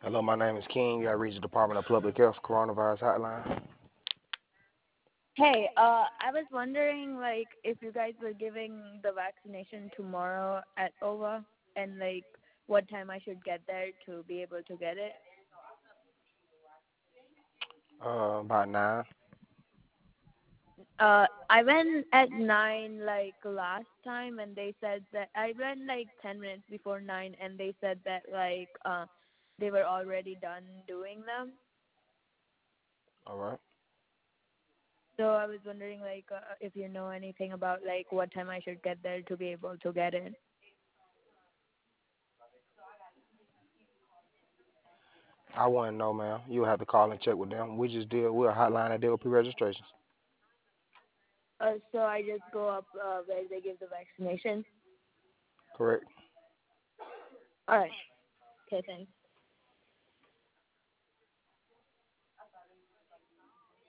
Hello, my name is King. I reached the Department of Public Health Coronavirus Hotline. Hey, I was wondering, like, if you guys were giving the vaccination tomorrow at OVA, and like, what time I should get there to be able to get it. About 9. I went at 9 like last time, and they said that I went like 10 minutes before 9, and they said that they were already done doing them. All right. So I was wondering, like, if you know anything about like what time I should get there to be able to get it. I wouldn't know, ma'am. You'll have to call and check with them. We're a hotline that deal with pre-registrations. So I just go up where they give the vaccination. Correct. All right. Okay, thanks.